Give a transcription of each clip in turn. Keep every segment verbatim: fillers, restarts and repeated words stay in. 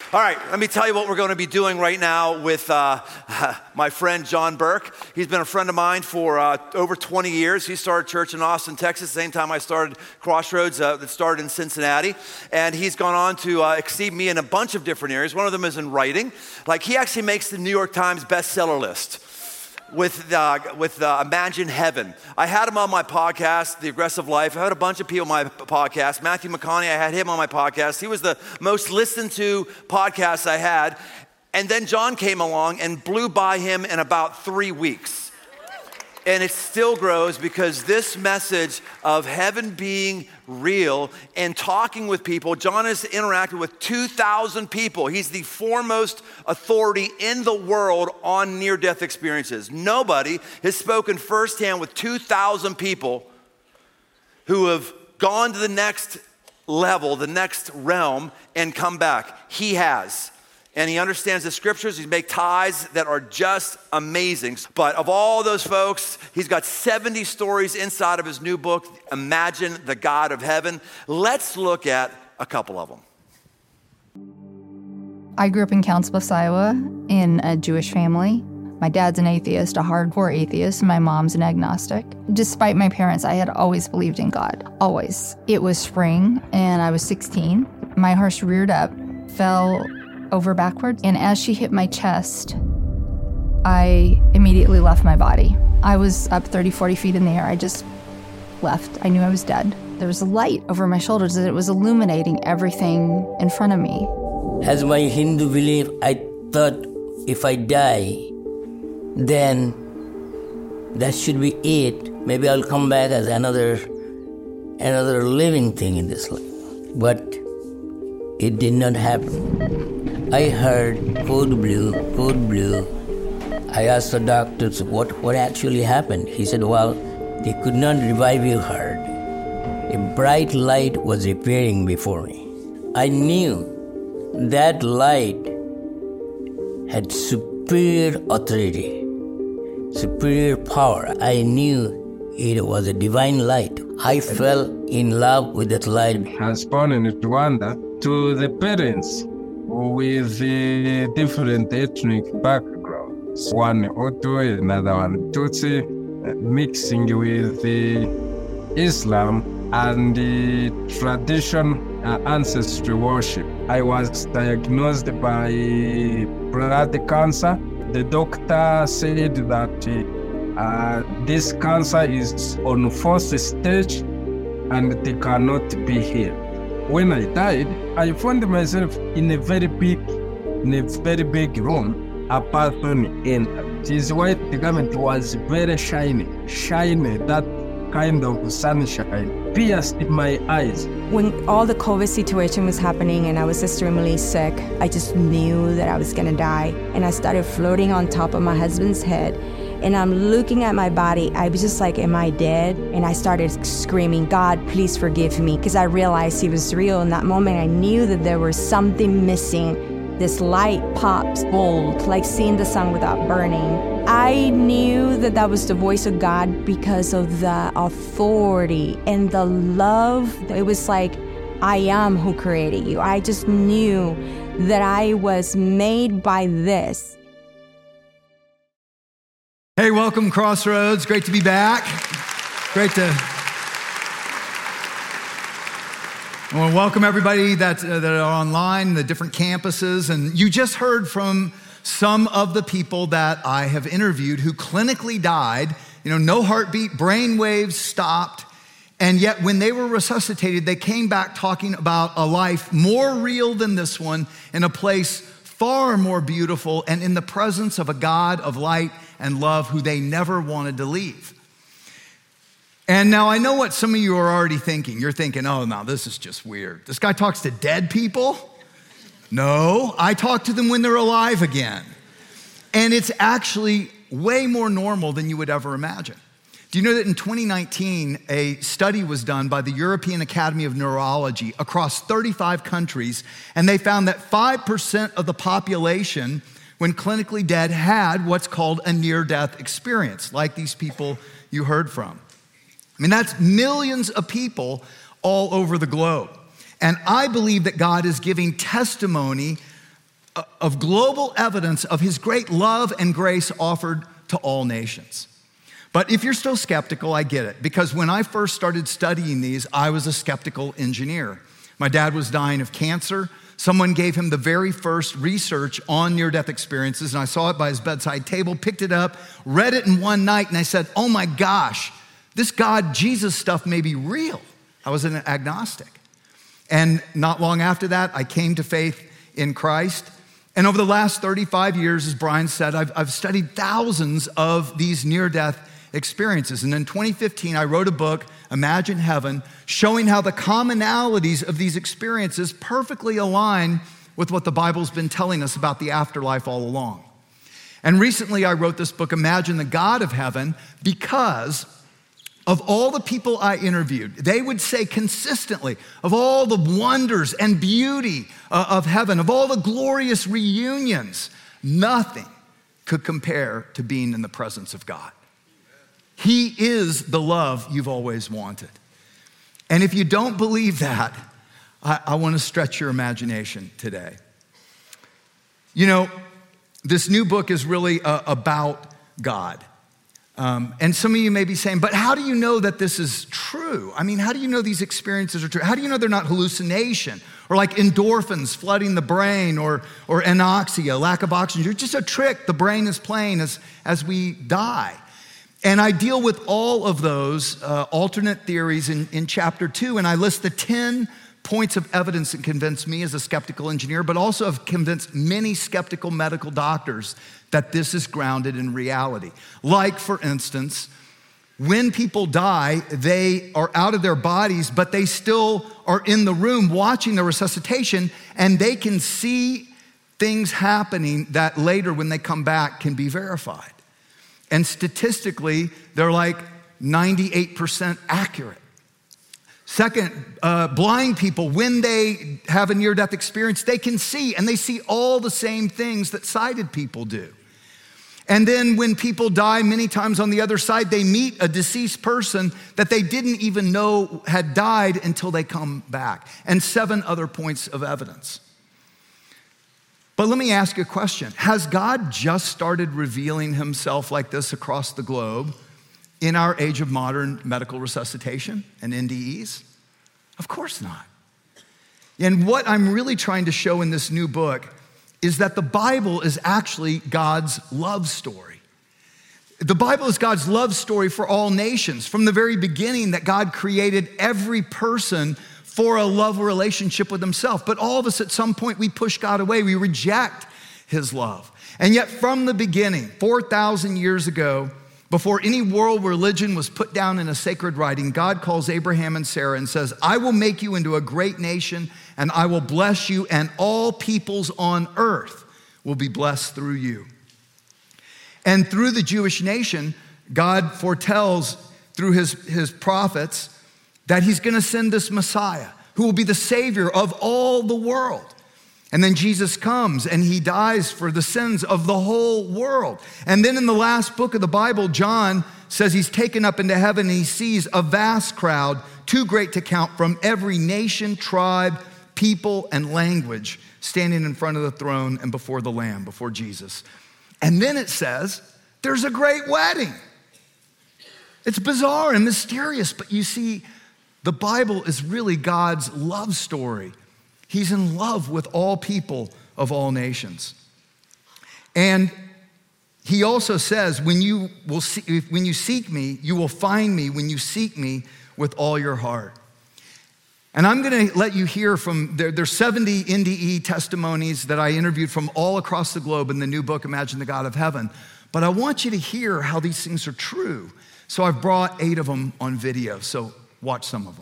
All right, let me tell you what we're going to be doing right now with uh, my friend John Burke. He's been a friend of mine for uh, over twenty years. He started church in Austin, Texas, the same time I started Crossroads uh, that started in Cincinnati. And he's gone on to uh, exceed me in a bunch of different areas. One of them is in writing. Like, he actually makes the New York Times bestseller list with uh, with uh, Imagine Heaven. I had him on my podcast, The Aggressive Life. I had a bunch of people on my podcast. Matthew McConaughey, I had him on my podcast. He was the most listened to podcast I had. And then John came along and blew by him in about three weeks. And it still grows because this message of heaven being real and talking with people, John has interacted with two thousand people. He's the foremost authority in the world on near-death experiences. Nobody has spoken firsthand with two thousand people who have gone to the next level, the next realm, and come back. He has. And he understands the scriptures. He makes ties that are just amazing. But of all those folks, he's got seventy stories inside of his new book, Imagine the God of Heaven. Let's look at a couple of them. I grew up in Council Bluffs, Iowa, in a Jewish family. My dad's an atheist, a hardcore atheist, and my mom's an agnostic. Despite my parents, I had always believed in God, always. It was spring, and I was sixteen. My horse reared up, fell over backward, and as she hit my chest, I immediately left my body. I was up thirty, forty feet in the air. I just left. I knew I was dead. There was a light over my shoulders, and it was illuminating everything in front of me. As my Hindu belief, I thought if I die, then that should be it. Maybe I'll come back as another, another living thing in this life. But it did not happen. I heard code blue, code blue. I asked the doctors what, what actually happened. He said, well, they could not revive your heart. A bright light was appearing before me. I knew that light had superior authority, superior power. I knew it was a divine light. I fell in love with that light. I was born in Rwanda to the parents with the different ethnic backgrounds. One Hutu, another one Tutsi, mixing with the Islam and the tradition uh, ancestry worship. I was diagnosed by blood cancer. The doctor said that uh, this cancer is on fourth stage and it cannot be healed. When I died, I found myself in a very big, in a very big room. A person entered. His white garment was very shiny, shiny, that kind of sunshine pierced my eyes. When all the COVID situation was happening and I was extremely sick, I just knew that I was gonna die. And I started floating on top of my husband's head. And I'm looking at my body. I was just like, am I dead? And I started screaming, God, please forgive me. Because I realized he was real. In that moment, I knew that there was something missing. This light pops bold, like seeing the sun without burning. I knew that that was the voice of God because of the authority and the love. It was like, I am who created you. I just knew that I was made by this. Hey, welcome, Crossroads. Great to be back. Great to... I want to welcome everybody that, uh, that are online, the different campuses. And you just heard from some of the people that I have interviewed who clinically died. You know, no heartbeat, brain waves stopped. And yet when they were resuscitated, they came back talking about a life more real than this one in a place far more beautiful and in the presence of a God of light and love who they never wanted to leave. And now I know what some of you are already thinking. You're thinking, oh, no, this is just weird. This guy talks to dead people? No, I talk to them when they're alive again. And it's actually way more normal than you would ever imagine. Do you know that in twenty nineteen, a study was done by the European Academy of Neurology across thirty-five countries, and they found that five percent of the population, when clinically dead, had what's called a near-death experience, like these people you heard from. I mean, that's millions of people all over the globe. And I believe that God is giving testimony of global evidence of his great love and grace offered to all nations. But if you're still skeptical, I get it, because when I first started studying these, I was a skeptical engineer. My dad was dying of cancer. Someone gave him the very first research on near-death experiences, and I saw it by his bedside table, picked it up, read it in one night, and I said, oh my gosh, this God, Jesus stuff may be real. I was an agnostic. And not long after that, I came to faith in Christ. And over the last thirty-five years, as Brian said, I've, I've studied thousands of these near-death experiences. And in twenty fifteen, I wrote a book, Imagine Heaven, showing how the commonalities of these experiences perfectly align with what the Bible's been telling us about the afterlife all along. And recently I wrote this book, Imagine the God of Heaven, because of all the people I interviewed, they would say consistently, of all the wonders and beauty uh, of heaven, of all the glorious reunions, nothing could compare to being in the presence of God. He is the love you've always wanted. And if you don't believe that, I, I want to stretch your imagination today. You know, this new book is really uh, about God. Um, and some of you may be saying, but how do you know that this is true? I mean, how do you know these experiences are true? How do you know they're not hallucination or like endorphins flooding the brain or, or anoxia, lack of oxygen? You're just a trick the brain is playing as, as we die. And I deal with all of those uh, alternate theories in, in chapter two, and I list the ten points of evidence that convinced me as a skeptical engineer, but also have convinced many skeptical medical doctors that this is grounded in reality. Like, for instance, when people die, they are out of their bodies, but they still are in the room watching the resuscitation, and they can see things happening that later, when they come back, can be verified. And statistically, they're like ninety-eight percent accurate. Second, uh, blind people, when they have a near-death experience, they can see, and they see all the same things that sighted people do. And then when people die, many times on the other side, they meet a deceased person that they didn't even know had died until they come back. And seven other points of evidence. But let me ask you a question. Has God just started revealing himself like this across the globe in our age of modern medical resuscitation and N D Es? Of course not. And what I'm really trying to show in this new book is that the Bible is actually God's love story. The Bible is God's love story for all nations. From the very beginning that God created every person for a love relationship with himself. But all of us at some point, we push God away. We reject his love. And yet from the beginning, four thousand years ago, before any world religion was put down in a sacred writing, God calls Abraham and Sarah and says, I will make you into a great nation, and I will bless you, and all peoples on earth will be blessed through you. And through the Jewish nation, God foretells through his, his prophets that he's gonna send this Messiah who will be the Savior of all the world. And then Jesus comes and he dies for the sins of the whole world. And then in the last book of the Bible, John says he's taken up into heaven and he sees a vast crowd, too great to count, from every nation, tribe, people, and language standing in front of the throne and before the Lamb, before Jesus. And then it says, there's a great wedding. It's bizarre and mysterious, but you see, the Bible is really God's love story. He's in love with all people of all nations. And he also says, when you will see, when you seek me, you will find me when you seek me with all your heart. And I'm gonna let you hear from, there, there's seventy N D E testimonies that I interviewed from all across the globe in the new book, Imagine the God of Heaven. But I want you to hear how these things are true. So I've brought eight of them on video. So watch some of them.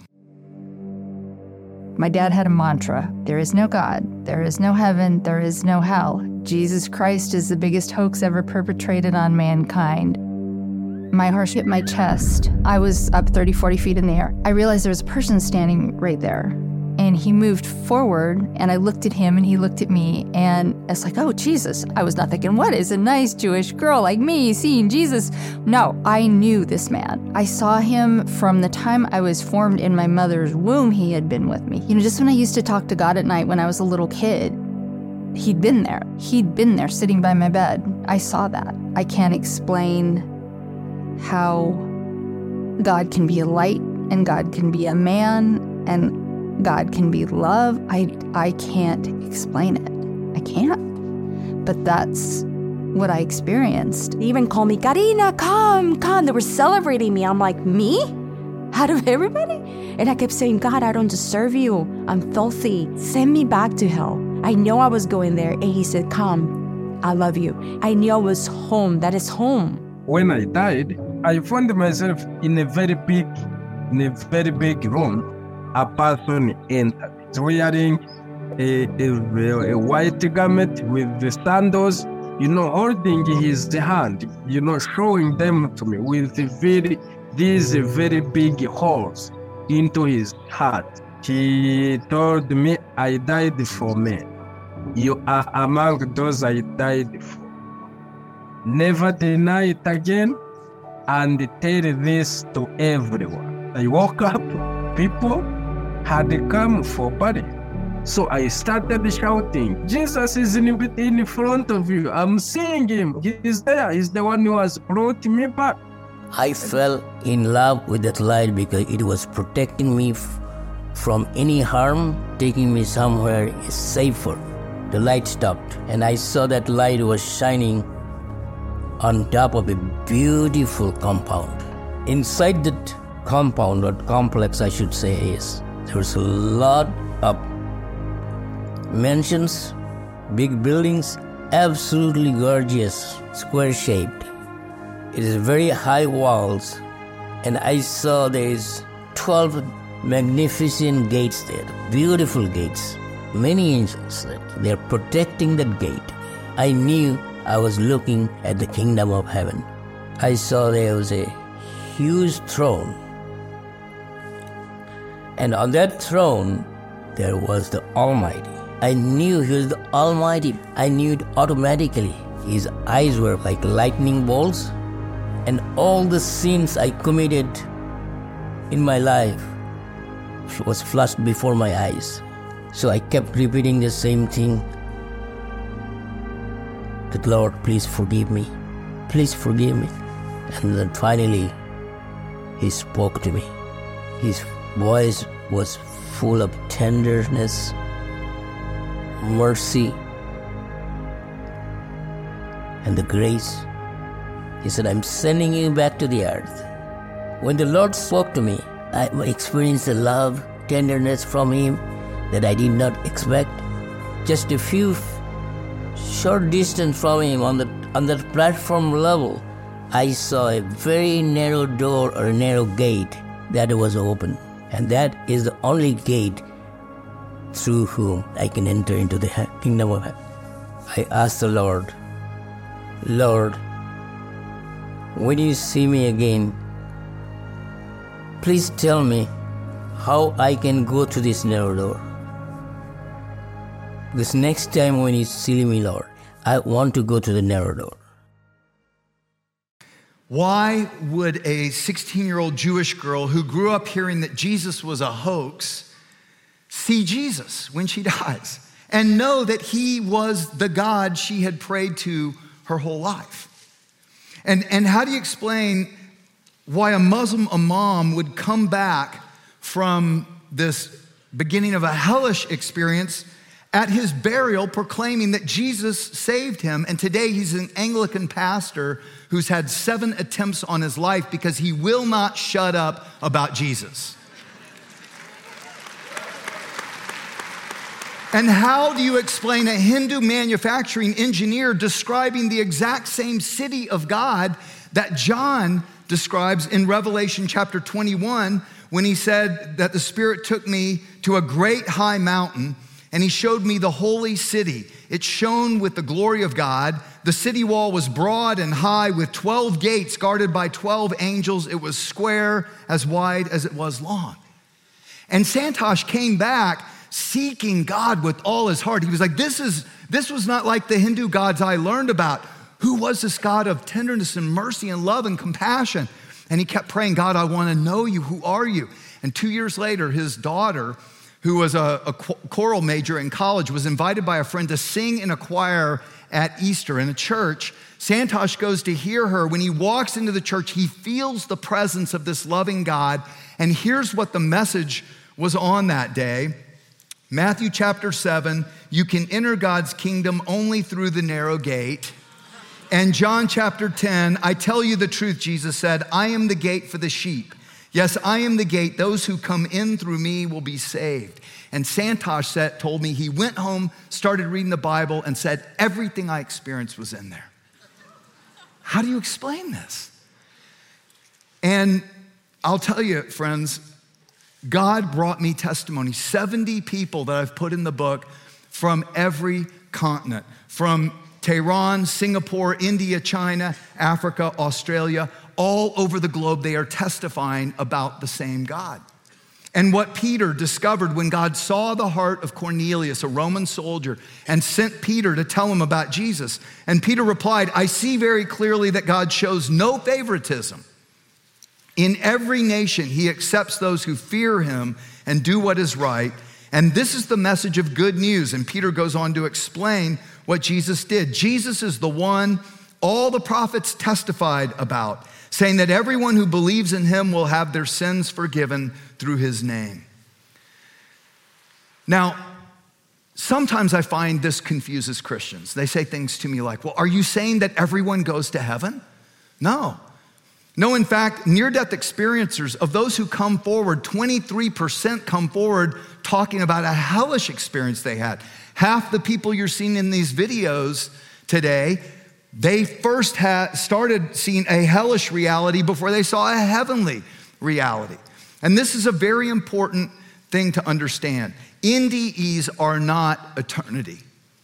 My dad had a mantra: there is no God, there is no heaven, there is no hell. Jesus Christ is the biggest hoax ever perpetrated on mankind. My heart hit my chest. I was up thirty, forty feet in the air. I realized there was a person standing right there. And he moved forward, and I looked at him, and he looked at me, and it's like, oh, Jesus. I was not thinking, what is a nice Jewish girl like me seeing Jesus? No, I knew this man. I saw him from the time I was formed in my mother's womb. He had been with me. You know, just when I used to talk to God at night when I was a little kid, he'd been there. He'd been there sitting by my bed. I saw that. I can't explain how God can be a light and God can be a man and God can be love. I, I can't explain it. I can't. But that's what I experienced. They even called me, Karina, come, come. They were celebrating me. I'm like, me? Out of everybody? And I kept saying, God, I don't deserve you. I'm filthy. Send me back to hell. I know I was going there. And he said, come, I love you. I knew I was home. That is home. When I died, I found myself in a very big, in a very big room. A person entered, wearing a, a, a white garment with the sandals, you know, holding his hand, you know, showing them to me with the very, these very big holes into his heart. He told me, I died for men. You are among those I died for. Never deny it again and tell this to everyone. I woke up, people had come for burial. So I started shouting, Jesus is in, in front of you. I'm seeing him. He is there. He's the one who has brought me back. I fell in love with that light because it was protecting me f- from any harm, taking me somewhere safer. The light stopped, and I saw that light was shining on top of a beautiful compound. Inside that compound, or complex I should say is, there was a lot of mansions, big buildings, absolutely gorgeous, square-shaped. It is very high walls, and I saw there's twelve magnificent gates there, beautiful gates, many angels. They're protecting that gate. I knew I was looking at the kingdom of heaven. I saw there was a huge throne, and on that throne, there was the Almighty. I knew He was the Almighty. I knew it automatically. His eyes were like lightning bolts, and all the sins I committed in my life was flashed before my eyes. So I kept repeating the same thing. That Lord, please forgive me. Please forgive me. And then finally, He spoke to me. His voice was full of tenderness, mercy, and the grace. He said, I'm sending you back to the earth. When the Lord spoke to me, I experienced a love, tenderness from Him that I did not expect. Just a few f- short distance from Him on the on that platform level, I saw a very narrow door or a narrow gate that was open. And that is the only gate through whom I can enter into the kingdom of heaven. I asked the Lord, Lord, when you see me again, please tell me how I can go through this narrow door. This next time when you see me, Lord, I want to go to the narrow door. Why would a sixteen-year-old Jewish girl who grew up hearing that Jesus was a hoax see Jesus when she dies and know that He was the God she had prayed to her whole life? And, and how do you explain why a Muslim imam would come back from this beginning of a hellish experience at his burial proclaiming that Jesus saved him, and today he's an Anglican pastor who's had seven attempts on his life because he will not shut up about Jesus? And how do you explain a Hindu manufacturing engineer describing the exact same city of God that John describes in Revelation chapter twenty-one when he said that the Spirit took me to a great high mountain and He showed me the holy city. It shone with the glory of God. The city wall was broad and high with twelve gates guarded by twelve angels. It was square, as wide as it was long. And Santosh came back seeking God with all his heart. He was like, this is this was not like the Hindu gods I learned about. Who was this God of tenderness and mercy and love and compassion? And he kept praying, God, I want to know you. Who are you? And two years later, his daughter, who was a, a choral major in college, was invited by a friend to sing in a choir at Easter in a church. Santosh goes to hear her. When he walks into the church, he feels the presence of this loving God. And here's what the message was on that day. Matthew chapter seven, you can enter God's kingdom only through the narrow gate. And John chapter ten, I tell you the truth, Jesus said, I am the gate for the sheep. Yes, I am the gate. Those who come in through me will be saved. And Santosh said, told me he went home, started reading the Bible, and said, everything I experienced was in there. How do you explain this? And I'll tell you, friends, God brought me testimony. seventy people that I've put in the book from every continent, from Tehran, Singapore, India, China, Africa, Australia, all over the globe. They are testifying about the same God. And what Peter discovered when God saw the heart of Cornelius, a Roman soldier, and sent Peter to tell him about Jesus. And Peter replied, I see very clearly that God shows no favoritism. In every nation, he accepts those who fear him and do what is right. And this is the message of good news. And Peter goes on to explain what Jesus did. Jesus is the one all the prophets testified about, saying that everyone who believes in him will have their sins forgiven through his name. Now, sometimes I find this confuses Christians. They say things to me like, well, are you saying that everyone goes to heaven? No. No, in fact, near-death experiencers, of those who come forward, twenty-three percent come forward talking about a hellish experience they had. Half the people you're seeing in these videos today, they first had started seeing a hellish reality before they saw a heavenly reality. And this is a very important thing to understand. N D Es are not eternity.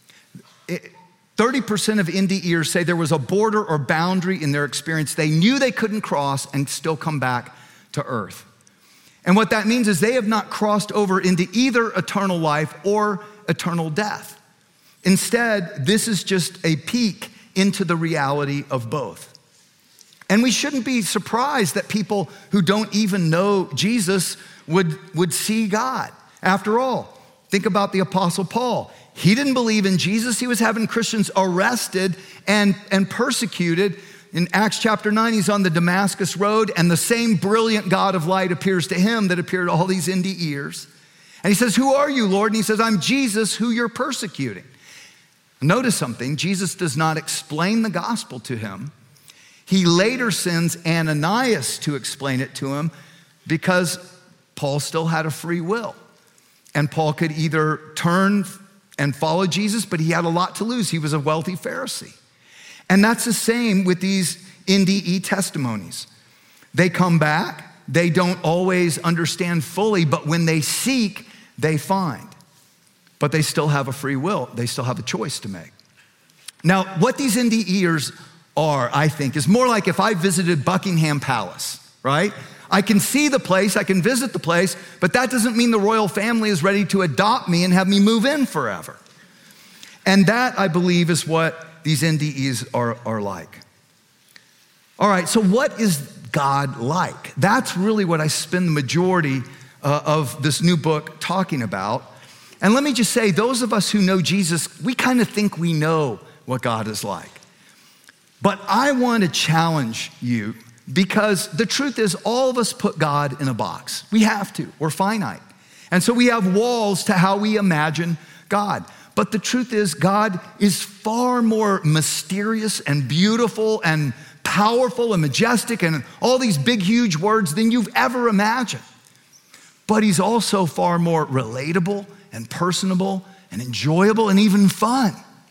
It, thirty percent of N D Ers say there was a border or boundary in their experience they knew they couldn't cross and still come back to earth. And what that means is they have not crossed over into either eternal life or eternal death. Instead, this is just a peek into the reality of both. And we shouldn't be surprised that people who don't even know Jesus would, would see God. After all, think about the Apostle Paul. He didn't believe in Jesus. He was having Christians arrested and, and persecuted. In Acts chapter nine, he's on the Damascus road, and the same brilliant God of light appears to him that appeared to all these N D Ers. And he says, who are you, Lord? And he says, I'm Jesus who you're persecuting. Notice something, Jesus does not explain the gospel to him. He later sends Ananias to explain it to him because Paul still had a free will. And Paul could either turn and follow Jesus, but he had a lot to lose. He was a wealthy Pharisee. And that's the same with these N D E testimonies. They come back, they don't always understand fully, but when they seek, they find. But they still have a free will. They still have a choice to make. Now, what these N D Ers are, I think, is more like if I visited Buckingham Palace, right? I can see the place, I can visit the place, but that doesn't mean the royal family is ready to adopt me and have me move in forever. And that, I believe, is what these N D Es are, are like. All right, so what is God like? That's really what I spend the majority uh, of this new book talking about. And let me just say, those of us who know Jesus, we kind of think we know what God is like. But I want to challenge you because the truth is all of us put God in a box. We have to, we're finite. And so we have walls to how we imagine God. But the truth is God is far more mysterious and beautiful and powerful and majestic and all these big, huge words than you've ever imagined. But he's also far more relatable and personable and enjoyable and even fun.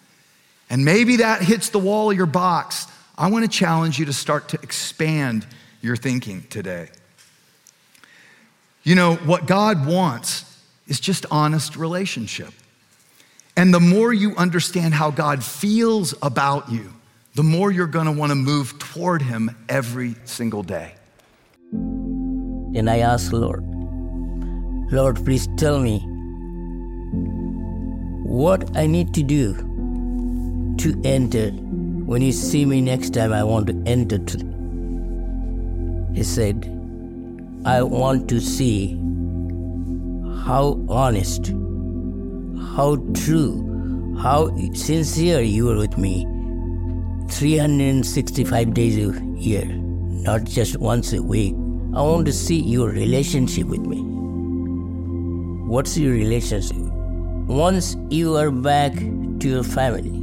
And maybe that hits the wall of your box. I want to challenge you to start to expand your thinking today. You know, what God wants is just honest relationship. And the more you understand how God feels about you, the more you're going to want to move toward him every single day. And I asked Lord, Lord, please tell me what I need to do to enter. When you see me next time, I want to enter. To... He said, I want to see how honest, how true, how sincere you are with me three hundred sixty-five days a year, not just once a week. I want to see your relationship with me. What's your relationship? Once you are back to your family,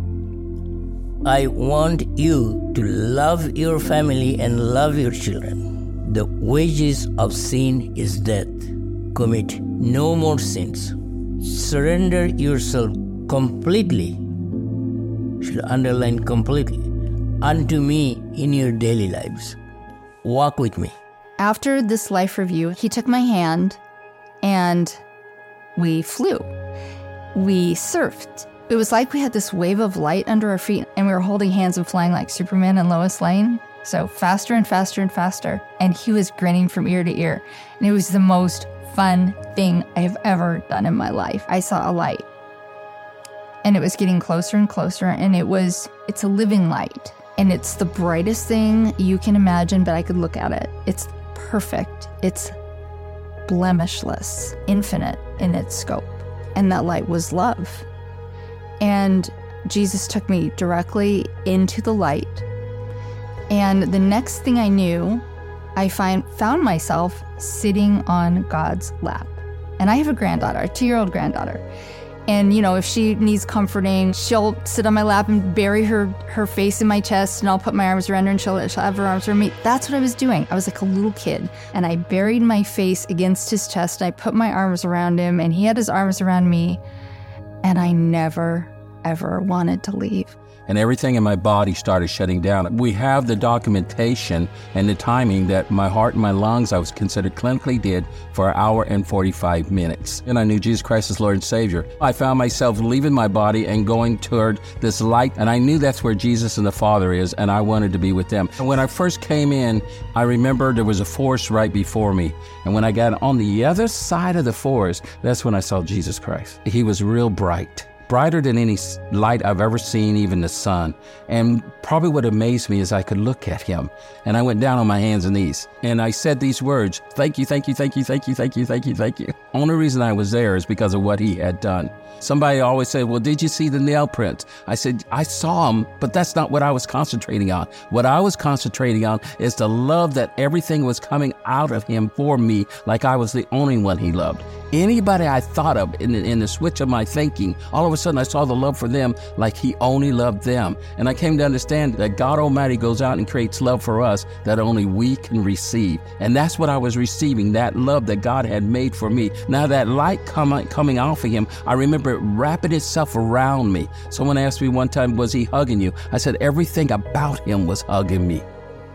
I want you to love your family and love your children. The wages of sin is death. Commit no more sins. Surrender yourself completely, should underline completely, unto me in your daily lives. Walk with me. After this life review, he took my hand and we flew. We surfed. It was like we had this wave of light under our feet and we were holding hands and flying like Superman and Lois Lane. So faster and faster and faster. And he was grinning from ear to ear. And it was the most fun thing I have ever done in my life. I saw a light. And it was getting closer and closer. And it was, it's a living light. And it's the brightest thing you can imagine, but I could look at it. It's perfect. It's blemishless, infinite in its scope. And that light was love. And Jesus took me directly into the light. And the next thing I knew, I find, found myself sitting on God's lap. And I have a granddaughter, a two-year-old granddaughter. And, you know, if she needs comforting, she'll sit on my lap and bury her, her face in my chest, and I'll put my arms around her, and she'll, she'll have her arms around me. That's what I was doing. I was like a little kid. And I buried my face against his chest, and I put my arms around him, and he had his arms around me. And I never, ever wanted to leave. And everything in my body started shutting down. We have the documentation and the timing that my heart and my lungs, I was considered clinically dead for an hour and forty-five minutes. And I knew Jesus Christ as Lord and Savior. I found myself leaving my body and going toward this light, and I knew that's where Jesus and the Father is, and I wanted to be with them. And when I first came in, I remember there was a forest right before me. And when I got on the other side of the forest, that's when I saw Jesus Christ. He was real bright. Brighter than any light I've ever seen, even the sun. And probably what amazed me is I could look at him. And I went down on my hands and knees. And I said these words, thank you, thank you, thank you, thank you, thank you, thank you, thank you. Only reason I was there is because of what he had done. Somebody always said, well, did you see the nail prints? I said, I saw them, but that's not what I was concentrating on. What I was concentrating on is the love that everything was coming out of him for me, like I was the only one he loved. Anybody I thought of in the, in the switch of my thinking, all of a sudden I saw the love for them like he only loved them. And I came to understand that God Almighty goes out and creates love for us that only we can receive. And that's what I was receiving, that love that God had made for me. Now that light com- coming off of him, I remember it wrapping itself around me. Someone asked me one time, was he hugging you? I said, everything about him was hugging me.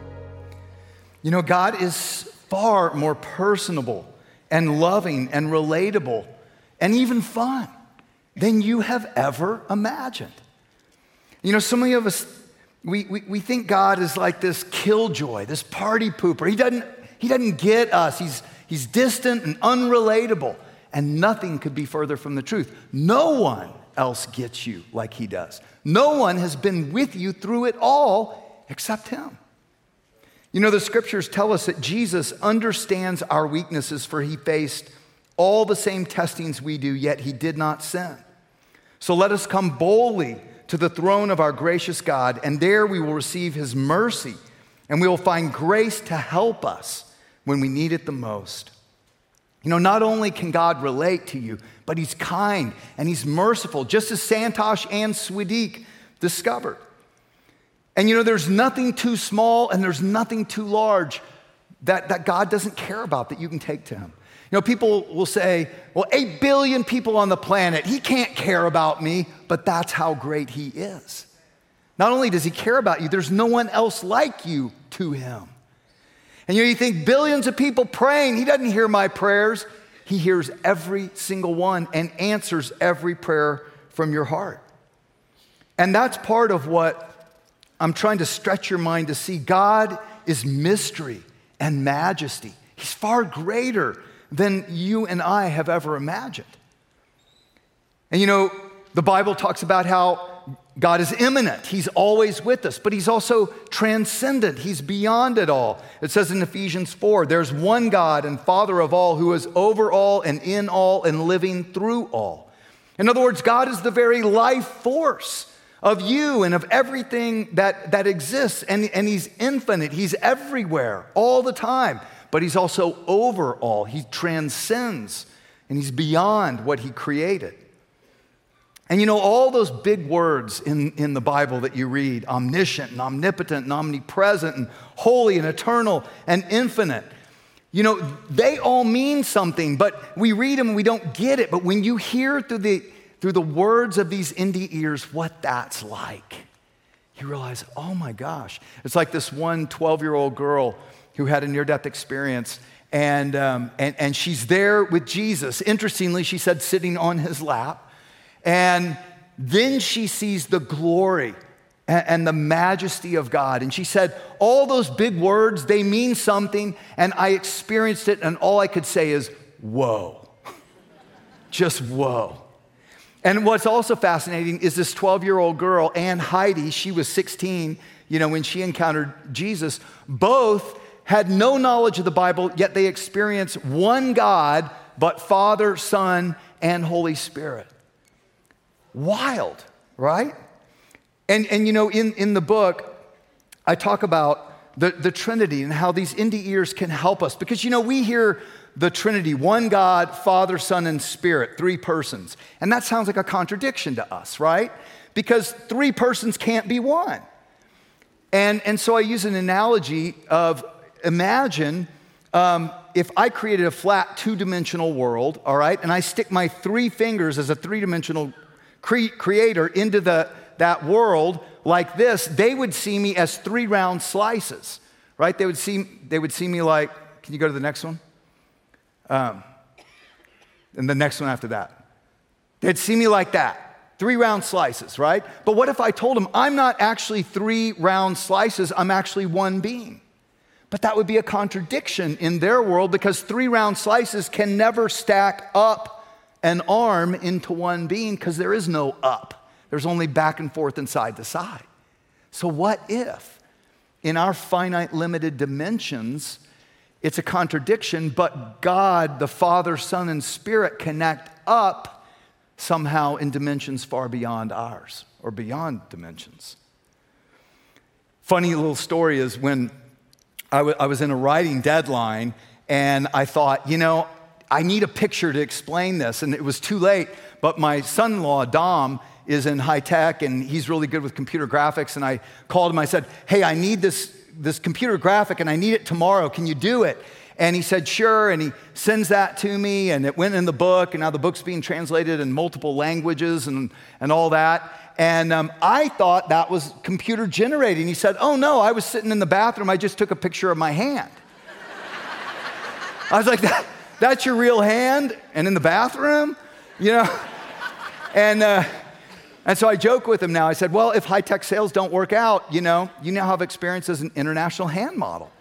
You know, God is far more personable and loving and relatable and even fun than you have ever imagined. You know, so many of us, we, we, we think God is like this killjoy, this party pooper. He doesn't, he doesn't get us. He's, he's distant and unrelatable. And nothing could be further from the truth. No one else gets you like he does. No one has been with you through it all except him. You know, the scriptures tell us that Jesus understands our weaknesses, for he faced all the same testings we do, yet he did not sin. So let us come boldly to the throne of our gracious God, and there we will receive his mercy, and we will find grace to help us when we need it the most. You know, not only can God relate to you, but he's kind and he's merciful, just as Santosh and Swadik discovered. And you know, there's nothing too small and there's nothing too large that, that God doesn't care about that you can take to him. You know, people will say, well, eight billion people on the planet, he can't care about me, but that's how great he is. Not only does he care about you, there's no one else like you to him. And you know, you think billions of people praying, he doesn't hear my prayers. He hears every single one and answers every prayer from your heart. And that's part of what I'm trying to stretch your mind to see. God is mystery and majesty. He's far greater than you and I have ever imagined. And you know, the Bible talks about how God is immanent. He's always with us, but he's also transcendent. He's beyond it all. It says in Ephesians four, there's one God and Father of all who is over all and in all and living through all. In other words, God is the very life force of you and of everything that, that exists. And, and he's infinite. He's everywhere all the time, but he's also over all. He transcends and he's beyond what he created. And you know, all those big words in, in the Bible that you read, omniscient and omnipotent and omnipresent and holy and eternal and infinite, you know, they all mean something, but we read them and we don't get it. But when you hear through the, through the words of these indie ears what that's like, you realize, oh my gosh. It's like this one twelve-year-old girl who had a near-death experience, and, um, and, and she's there with Jesus. Interestingly, she said sitting on his lap. And then she sees the glory and the majesty of God. And she said, all those big words, they mean something. And I experienced it, and all I could say is, whoa. Just whoa. And what's also fascinating is this twelve-year-old girl, Ann Heidi, she was sixteen, you know, when she encountered Jesus. Both had no knowledge of the Bible, yet they experienced one God, but Father, Son, and Holy Spirit. Wild, right? And, and you know, in, in the book, I talk about the, the Trinity and how these indie ears can help us. Because, you know, we hear the Trinity, one God, Father, Son, and Spirit, three persons. And that sounds like a contradiction to us, right? Because three persons can't be one. And, and so I use an analogy of, imagine um, if I created a flat two-dimensional world, all right, and I stick my three fingers as a three-dimensional cre- creator into the, that world like this, they would see me as three round slices, right? They would see, they would see me like, can you go to the next one? Um, and the next one after that. They'd see me like that, three round slices, right? But what if I told them, I'm not actually three round slices, I'm actually one being? But that would be a contradiction in their world, because three round slices can never stack up an arm into one being, because there is no up. There's only back and forth and side to side. So what if in our finite limited dimensions, it's a contradiction, but God, the Father, Son, and Spirit connect up somehow in dimensions far beyond ours, or beyond dimensions. Funny little story is when I, w- I was in a writing deadline, and I thought, you know, I need a picture to explain this. And it was too late, but my son-in-law, Dom, is in high tech, and he's really good with computer graphics. And I called him, I said, hey, I need this, this computer graphic, and I need it tomorrow. Can you do it? And he said, sure. And he sends that to me, and it went in the book, and now the book's being translated in multiple languages and, and all that. And um, I thought that was computer generated. And he said, oh no, I was sitting in the bathroom, I just took a picture of my hand. I was like, that, that's your real hand? And in the bathroom? You know? And uh, and so I joke with him now. I said, well, if high-tech sales don't work out, you know, you now have experience as an international hand model.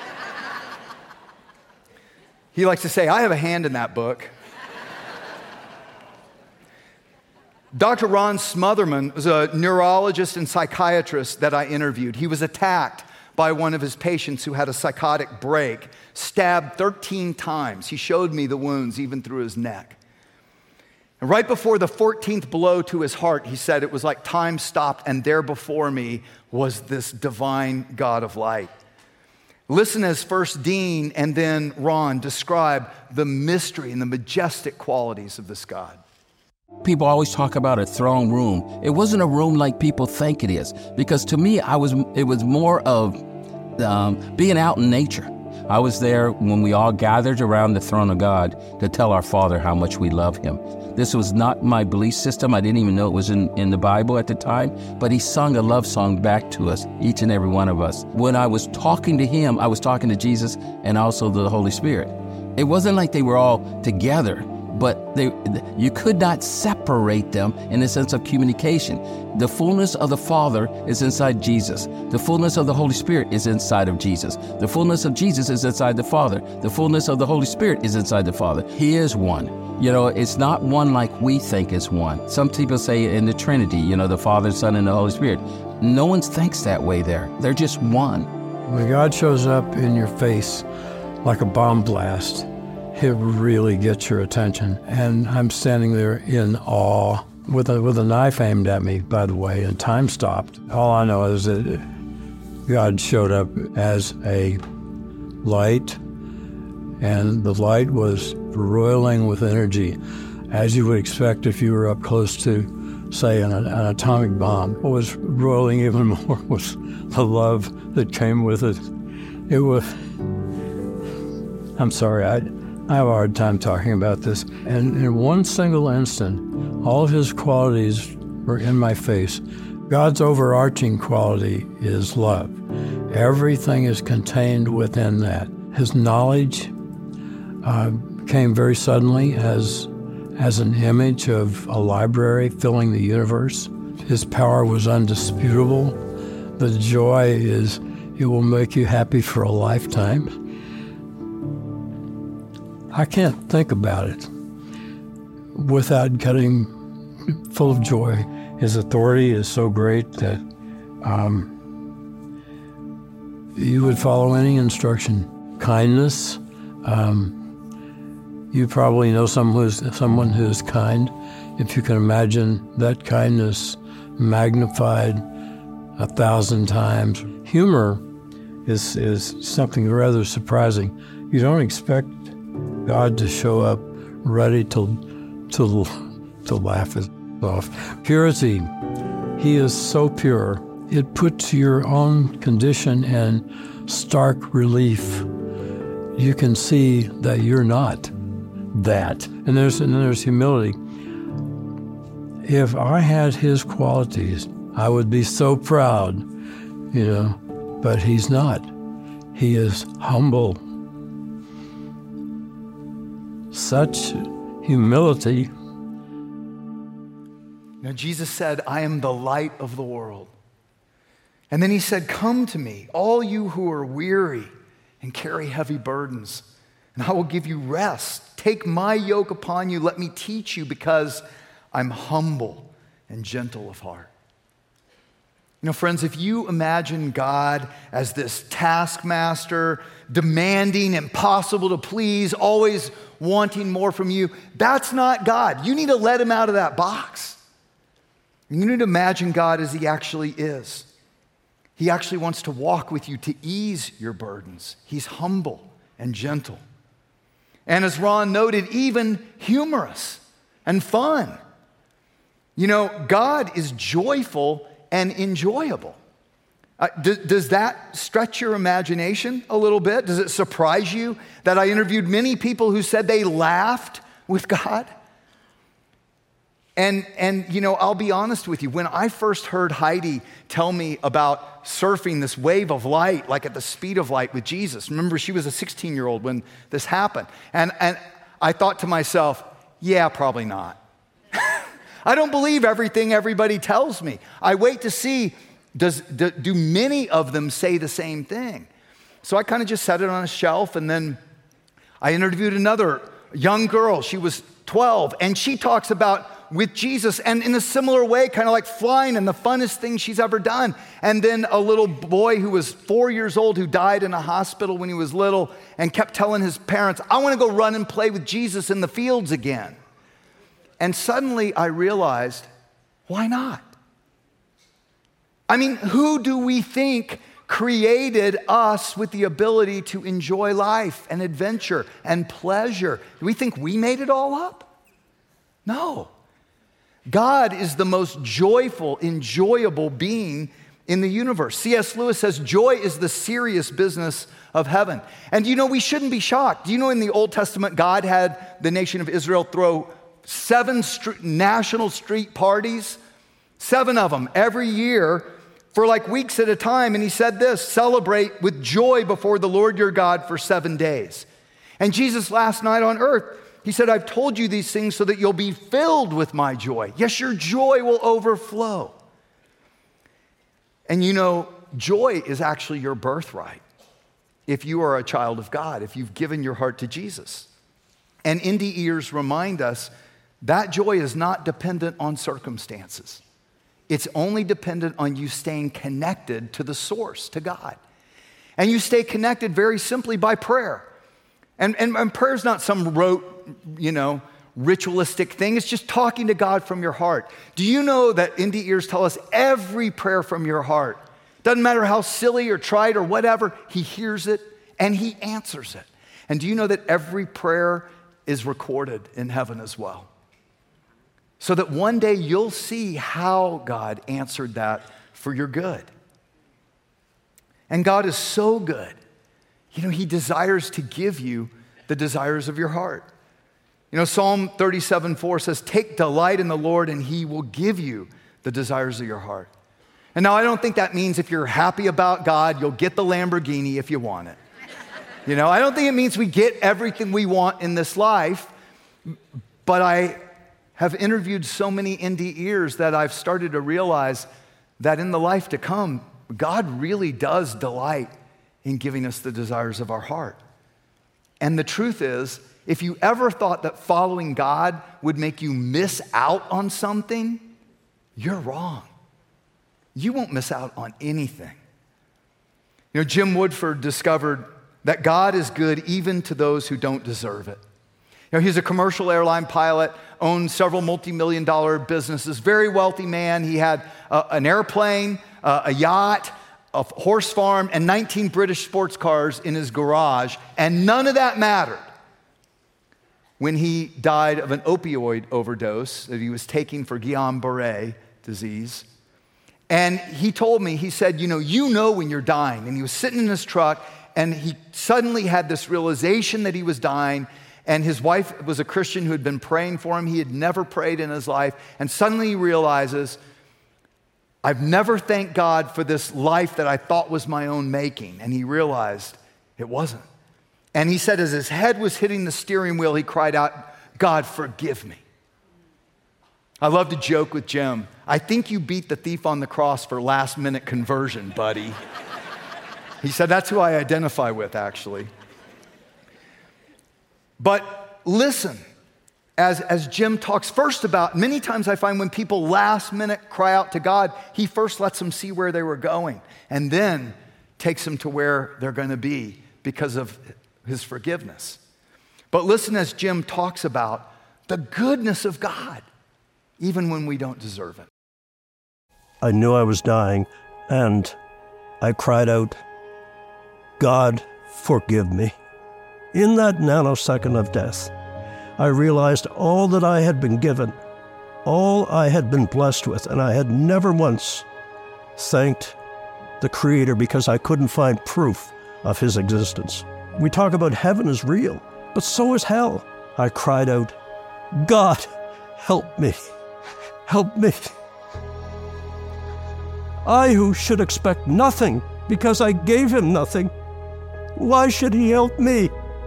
He likes to say, I have a hand in that book. Doctor Ron Smotherman was a neurologist and psychiatrist that I interviewed. He was attacked by one of his patients who had a psychotic break, stabbed thirteen times. He showed me the wounds even through his neck. And right before the fourteenth blow to his heart, he said it was like time stopped, and there before me was this divine God of light. Listen as first Dean and then Ron describe the mystery and the majestic qualities of this God. People always talk about a throne room. It wasn't a room like people think it is, because to me, I was. It was more of um, being out in nature. I was there when we all gathered around the throne of God to tell our Father how much we love Him. This was not my belief system. I didn't even know it was in, in the Bible at the time, but He sung a love song back to us, each and every one of us. When I was talking to Him, I was talking to Jesus and also the Holy Spirit. It wasn't like they were all together, but they, you could not separate them in the sense of communication. The fullness of the Father is inside Jesus. The fullness of the Holy Spirit is inside of Jesus. The fullness of Jesus is inside the Father. The fullness of the Holy Spirit is inside the Father. He is one. You know, it's not one like we think it's one. Some people say in the Trinity, you know, the Father, Son, and the Holy Spirit. No one thinks that way there. They're just one. When God shows up in your face like a bomb blast, it really gets your attention. And I'm standing there in awe with a, with a knife aimed at me, by the way, and time stopped. All I know is that God showed up as a light, and the light was roiling with energy, as you would expect if you were up close to, say, an, an atomic bomb. What was roiling even more was the love that came with it. It was, I'm sorry, I, I have a hard time talking about this. And in one single instant, all of his qualities were in my face. God's overarching quality is love. Everything is contained within that. His knowledge uh, came very suddenly as, as an image of a library filling the universe. His power was undisputable. The joy is, it will make you happy for a lifetime. I can't think about it without getting full of joy. His authority is so great that um, you would follow any instruction. Kindness, um, you probably know someone who's, someone who's kind. If you can imagine that kindness magnified a thousand times. Humor is, is something rather surprising. You don't expect God to show up ready to, to, to laugh it off. Purity, he is so pure. It puts your own condition in stark relief. You can see that you're not that. And there's, and there's humility. If I had his qualities, I would be so proud, you know, but he's not. He is humble. Such humility. Now, Jesus said, I am the light of the world. And then he said, come to me, all you who are weary and carry heavy burdens, and I will give you rest. Take my yoke upon you. Let me teach you, because I'm humble and gentle of heart. You know, friends, if you imagine God as this taskmaster, demanding, impossible to please, always wanting more from you, that's not God. You need to let him out of that box. You need to imagine God as he actually is. He actually wants to walk with you to ease your burdens. He's humble and gentle. And as Ron noted, even humorous and fun. You know, God is joyful and enjoyable. Uh, d- does that stretch your imagination a little bit? Does it surprise you that I interviewed many people who said they laughed with God? And, and you know, I'll be honest with you. When I first heard Heidi tell me about surfing this wave of light, like at the speed of light with Jesus, remember she was a sixteen-year-old when this happened. And, and I thought to myself, yeah, probably not. I don't believe everything everybody tells me. I wait to see, does, do, do many of them say the same thing? So I kind of just set it on a shelf, and then I interviewed another young girl. She was twelve, and she talks about with Jesus, and in a similar way, kind of like flying and the funnest thing she's ever done. And then a little boy who was four years old who died in a hospital when he was little and kept telling his parents, I want to go run and play with Jesus in the fields again. And suddenly I realized, why not? I mean, who do we think created us with the ability to enjoy life and adventure and pleasure? Do we think we made it all up? No. God is the most joyful, enjoyable being in the universe. C S Lewis says, joy is the serious business of heaven. And you know, we shouldn't be shocked. Do you know in the Old Testament, God had the nation of Israel throw seven st- national street parties, seven of them every year for like weeks at a time. And he said this, celebrate with joy before the Lord your God for seven days. And Jesus last night on earth He said, I've told you these things so that you'll be filled with my joy. Yes, your joy will overflow. And you know, joy is actually your birthright if you are a child of God, if you've given your heart to Jesus. And Indy Ears remind us that joy is not dependent on circumstances. It's only dependent on you staying connected to the source, to God. And you stay connected very simply by prayer. And, and, and prayer is not some rote, you know, ritualistic thing. It's just talking to God from your heart. Do you know that Indy Ears tell us every prayer from your heart, doesn't matter how silly or trite or whatever, he hears it and he answers it. And do you know that every prayer is recorded in heaven as well? So that one day you'll see how God answered that for your good. And God is so good. You know, he desires to give you the desires of your heart. You know, Psalm thirty-seven four says, take delight in the Lord and he will give you the desires of your heart. And now I don't think that means if you're happy about God, you'll get the Lamborghini if you want it. You know, I don't think it means we get everything we want in this life, but I have interviewed so many Indy Ears that I've started to realize that in the life to come, God really does delight in giving us the desires of our heart. And the truth is, if you ever thought that following God would make you miss out on something, you're wrong. You won't miss out on anything. You know, Jim Woodford discovered that God is good even to those who don't deserve it. You know, he's a commercial airline pilot, owned several multi-million dollar businesses, very wealthy man. He had uh, an airplane, uh, a yacht, a horse farm, and nineteen British sports cars in his garage, and none of that mattered when he died of an opioid overdose that he was taking for Guillain-Barré disease. And he told me, he said, you know, you know when you're dying. And he was sitting in his truck, and he suddenly had this realization that he was dying. And his wife was a Christian who had been praying for him. He had never prayed in his life. And suddenly he realizes, I've never thanked God for this life that I thought was my own making. And he realized it wasn't. And he said as his head was hitting the steering wheel, he cried out, God, forgive me. I love to joke with Jim. I think you beat the thief on the cross for last minute conversion, buddy. He said, that's who I identify with, actually. But listen, as, as Jim talks first about, many times I find when people last minute cry out to God, he first lets them see where they were going and then takes them to where they're going to be because of his forgiveness. But listen as Jim talks about the goodness of God, even when we don't deserve it. I knew I was dying, and I cried out, God, forgive me. In that nanosecond of death, I realized all that I had been given, all I had been blessed with, and I had never once thanked the Creator because I couldn't find proof of his existence. We talk about heaven is real, but so is hell. I cried out, God, help me, help me. I who should expect nothing because I gave him nothing, why should he help me?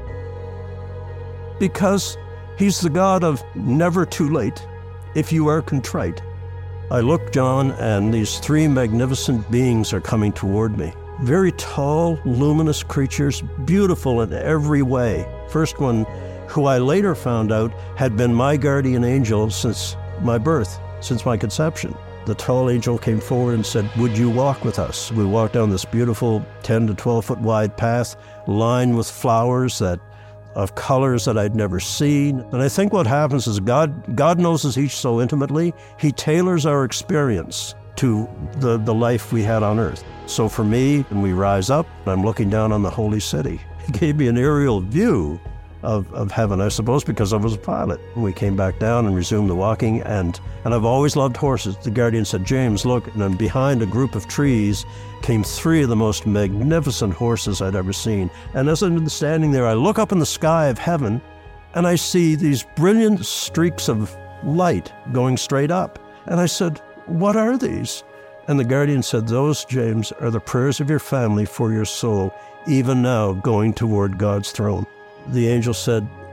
Because he's the God of never too late if you are contrite. I look, John, and these three magnificent beings are coming toward me. Very tall, luminous creatures, beautiful in every way. First one, who I later found out had been my guardian angel since my birth, since my conception. The tall angel came forward and said, would you walk with us? We walked down this beautiful ten to twelve foot wide path lined with flowers that of colors that I'd never seen. And I think what happens is God, God knows us each so intimately, he tailors our experience to the, the life we had on earth. So for me, when we rise up, I'm looking down on the holy city. He gave me an aerial view of, of heaven, I suppose, because I was a pilot. We came back down and resumed the walking, and, and I've always loved horses. The guardian said, James, look, and then behind a group of trees came three of the most magnificent horses I'd ever seen. And as I'm standing there, I look up in the sky of heaven, and I see these brilliant streaks of light going straight up. And I said, what are these? And the guardian said, those, James, are the prayers of your family for your soul, even now going toward God's throne. The angel said,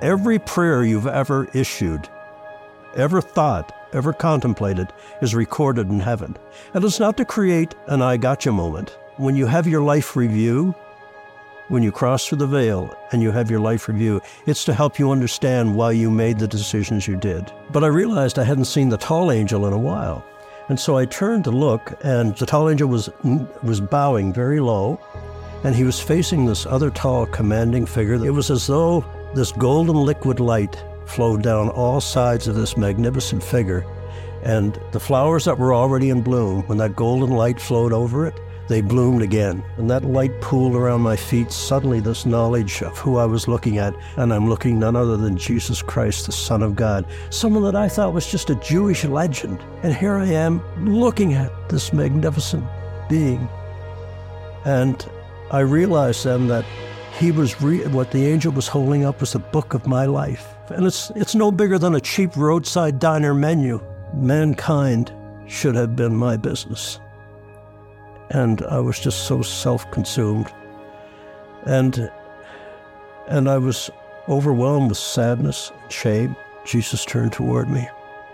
Every prayer you've ever issued, ever thought, ever contemplated is recorded in heaven. And it's not to create an I gotcha moment. When you have your life review, when you cross through the veil and you have your life review, it's to help you understand why you made the decisions you did. But I realized I hadn't seen the tall angel in a while. And so I turned to look, and the tall angel was, was bowing very low, and he was facing this other tall, commanding figure. It was as though this golden liquid light flowed down all sides of this magnificent figure. And the flowers that were already in bloom, when that golden light flowed over it, they bloomed again. And that light pooled around my feet. Suddenly this knowledge of who I was looking at, and I'm looking none other than Jesus Christ, the Son of God, someone that I thought was just a Jewish legend. And here I am looking at this magnificent being. And I realized then that he was re- what the angel was holding up was the book of my life. And it's it's no bigger than a cheap roadside diner menu. Mankind should have been my business. And I was just so self-consumed. And, and I was overwhelmed with sadness and shame. Jesus turned toward me.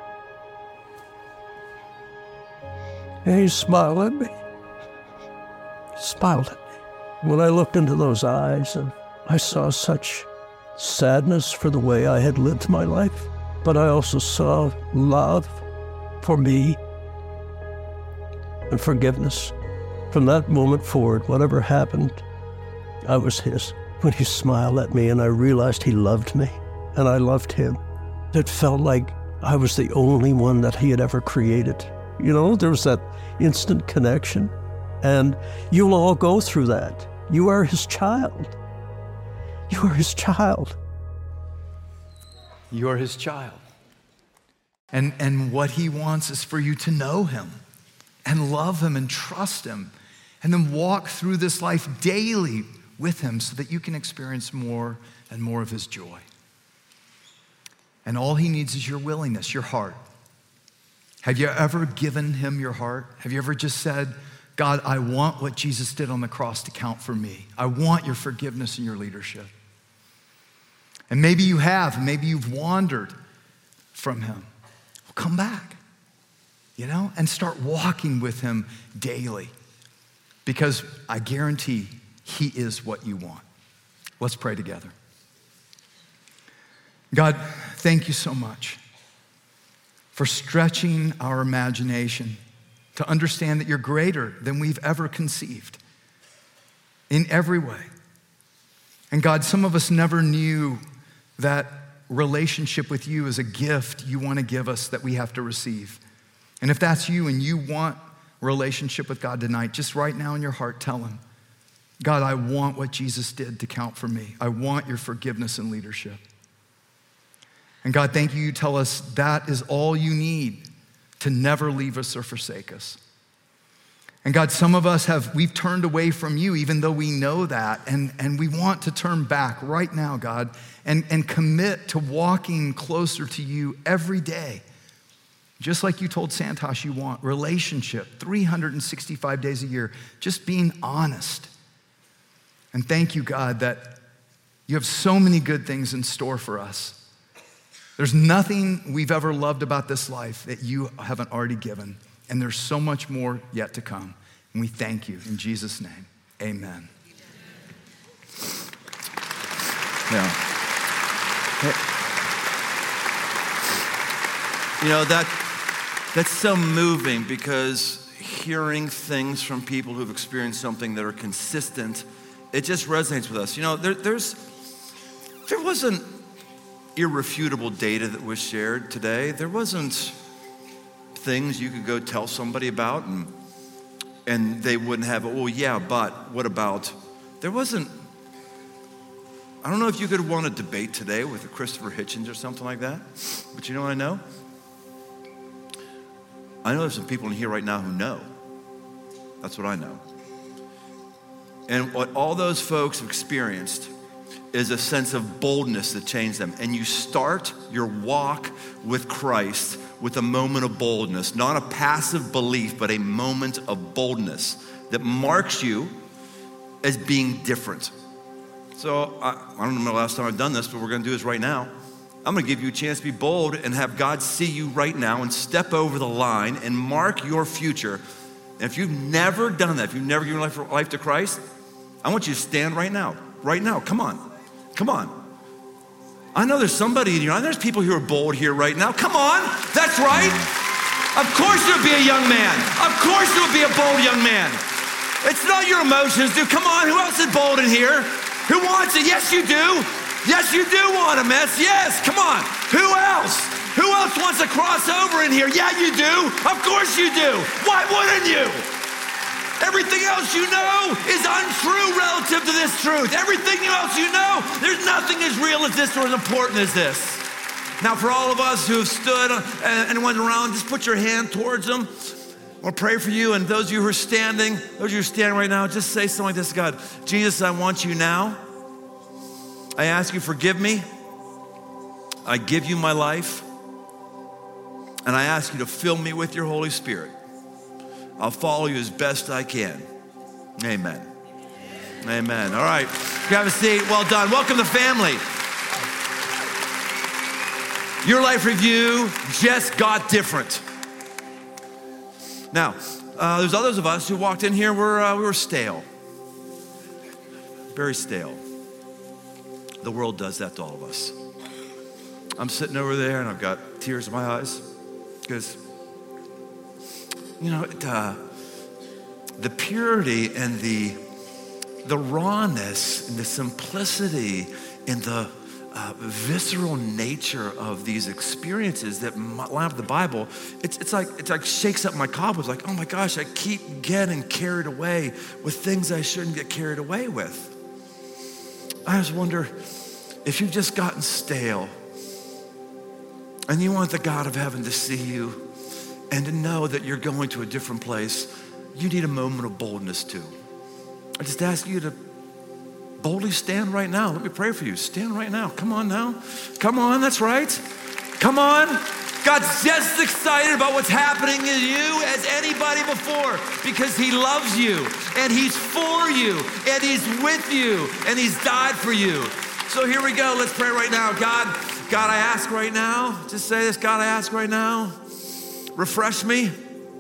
And he smiled at me. He smiled at me. When I looked into those eyes, and I saw such sadness for the way I had lived my life, but I also saw love for me and forgiveness. From that moment forward, whatever happened, I was his. When he smiled at me and I realized he loved me and I loved him, it felt like I was the only one that he had ever created. You know, there was that instant connection, and you'll all go through that. You are his child. You are his child. You are his child. And, and what he wants is for you to know him and love him and trust him, and then walk through this life daily with him so that you can experience more and more of his joy. And all he needs is your willingness, your heart. Have you ever given him your heart? Have you ever just said, God, I want what Jesus did on the cross to count for me. I want your forgiveness and your leadership. And maybe you have, maybe you've wandered from him. Well, come back, you know, and start walking with him daily, because I guarantee he is what you want. Let's pray together. God, thank you so much for stretching our imagination to understand that you're greater than we've ever conceived in every way. And God, some of us never knew that relationship with you is a gift you want to give us that we have to receive. And if that's you and you want relationship with God tonight, just right now in your heart, tell him, God, I want what Jesus did to count for me. I want your forgiveness and leadership. And God, thank you, you tell us that is all you need to never leave us or forsake us. And God, some of us have, we've turned away from you even though we know that, and, and we want to turn back right now, God, and, and commit to walking closer to you every day. Just like you told Santosh you want, relationship, three hundred sixty-five days a year, just being honest. And thank you, God, that you have so many good things in store for us. There's nothing we've ever loved about this life that you haven't already given. And there's so much more yet to come. And we thank you in Jesus' name. Amen. Yeah. You know, that that's so moving, because hearing things from people who've experienced something that are consistent, it just resonates with us. You know, there, there's there wasn't irrefutable data that was shared today. There wasn't things you could go tell somebody about and and they wouldn't have, well, yeah, but what about? There wasn't, I don't know if you could want a debate today with a Christopher Hitchens or something like that, but you know what I know? I know there's some people in here right now who know. That's what I know. And what all those folks have experienced is a sense of boldness that changed them. And you start your walk with Christ with a moment of boldness, not a passive belief, but a moment of boldness that marks you as being different. So I, I don't know the last time I've done this, but we're going to do this right now. I'm going to give you a chance to be bold and have God see you right now and step over the line and mark your future. And if you've never done that, if you've never given life, life to Christ, I want you to stand right now. Right now. Come on. Come on. I know there's somebody in here. I know there's people who are bold here right now. Come on. That's right. Of course there'll be a young man. Of course there'll be a bold young man. It's not your emotions, dude. Come on. Who else is bold in here? Who wants it? Yes, you do. Yes, you do want a mess. Yes, come on. Who else? Who else wants to cross over in here? Yeah, you do. Of course you do. Why wouldn't you? Everything else you know is untrue relative to this truth. Everything else you know, there's nothing as real as this or as important as this. Now, for all of us who have stood and went around, just put your hand towards them. I'll pray for you. And those of you who are standing, those of you who are standing right now, just say something like this: God, Jesus, I want you now. I ask you, forgive me. I give you my life. And I ask you to fill me with your Holy Spirit. I'll follow you as best I can. Amen. Amen. All right. Grab a seat. Well done. Welcome to family. Your life review just got different. Now, uh, there's others of us who walked in here, we're, uh, we were stale. Very stale. The world does that to all of us. I'm sitting over there and I've got tears in my eyes because, you know, it, uh, the purity and the, the rawness and the simplicity and the uh, visceral nature of these experiences that line up the Bible, it's, it's like it's like shakes up my cobwebs. Like, oh my gosh, I keep getting carried away with things I shouldn't get carried away with. I just wonder if you've just gotten stale and you want the God of heaven to see you and to know that you're going to a different place, you need a moment of boldness too. I just ask you to boldly stand right now. Let me pray for you. Stand right now. Come on now. Come on, that's right. Come on. God's just excited about what's happening in you as anybody before because he loves you and he's for you and he's with you and he's died for you. So here we go. Let's pray right now. God, God, I ask right now, just say this, God, I ask right now, refresh me.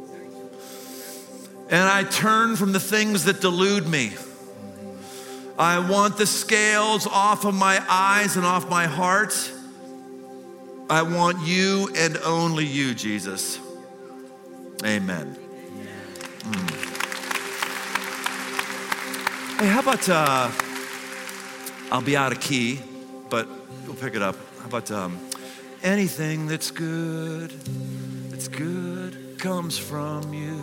And I turn from the things that delude me. I want the scales off of my eyes and off my heart. I want you and only you, Jesus. Amen. Mm. Hey, how about, uh, I'll be out of key, but we'll pick it up. How about um, anything that's good, that's good comes from you.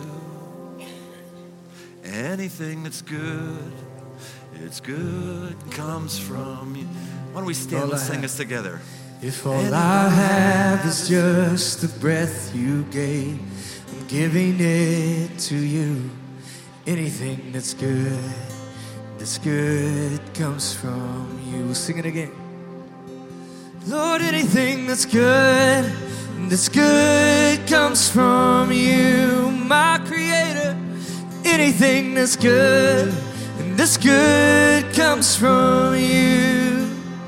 Anything that's good, it's good comes from you. Why don't we stand, let's sing this together. If all I have is just the breath you gave, I'm giving it to you. Anything that's good, that's good comes from you. Sing it again. Lord, anything that's good, that's good comes from you, my Creator. Anything that's good, and that's good comes from you.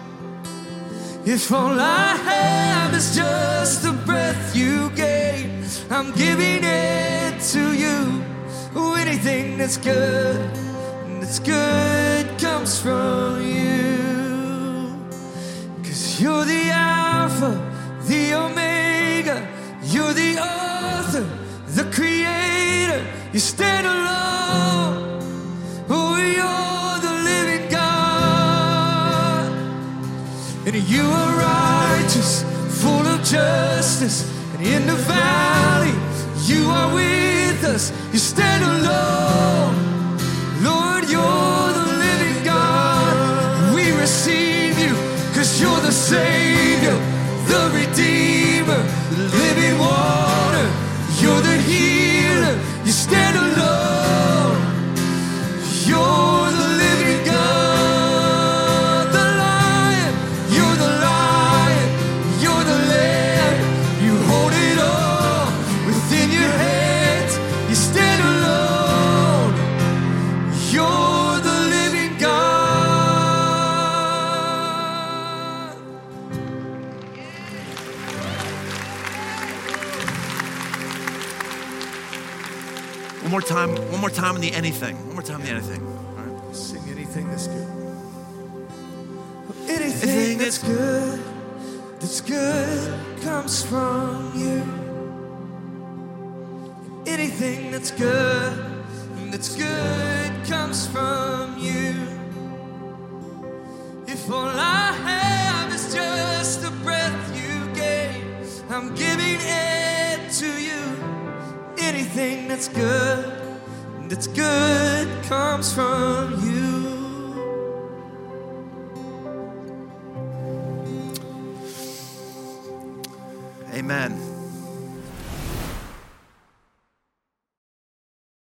If all I have is just the breath you gave, I'm giving it to you. Oh, anything that's good, that's good comes from you. 'Cause you're the Alpha, the Omega, you're the author, the creator, you stand alone. Oh, you're the living God. And you are righteous, full of justice. And in the valley, you are with us. You stand alone. Lord, you're the living God. We receive you, 'cause you're the Savior, the Redeemer, the living water. You're the healer. You stand alone. You're the living God, the lion. You're the lion. You're the lamb. You hold it all within your hands. You stand alone. more time, one more time in the anything. One more time in the anything. All right. Sing anything that's good. Anything that's good, that's good comes from you. Anything that's good, that's good comes from you. If all I have is just the breath you gave, I'm giving it to you. Anything that's good, that's good comes from you. Amen.